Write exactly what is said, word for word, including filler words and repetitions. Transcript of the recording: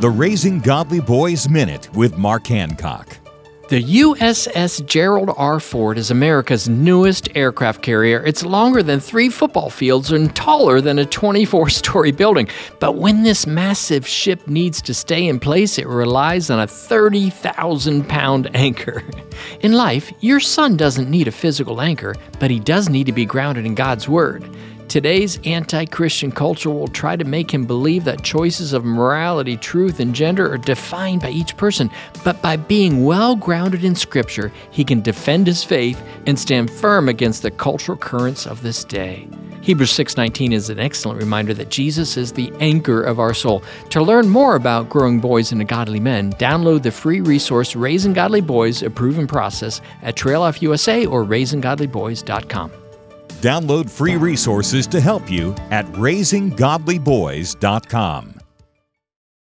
The Raising Godly Boys Minute with Mark Hancock. The U S S Gerald R. Ford is America's newest aircraft carrier. It's longer than three football fields and taller than a twenty-four story building. But when this massive ship needs to stay in place, it relies on a thirty thousand pound anchor. In life, your son doesn't need a physical anchor, but he does need to be grounded in God's Word. Today's anti-Christian culture will try to make him believe that choices of morality, truth, and gender are defined by each person. But by being well-grounded in Scripture, he can defend his faith and stand firm against the cultural currents of this day. Hebrews six nineteen is an excellent reminder that Jesus is the anchor of our soul. To learn more about growing boys into godly men, download the free resource Raising Godly Boys, A Proven Process at Trail Life U S A or raising godly boys dot com. Download free resources to help you at raising godly boys dot com.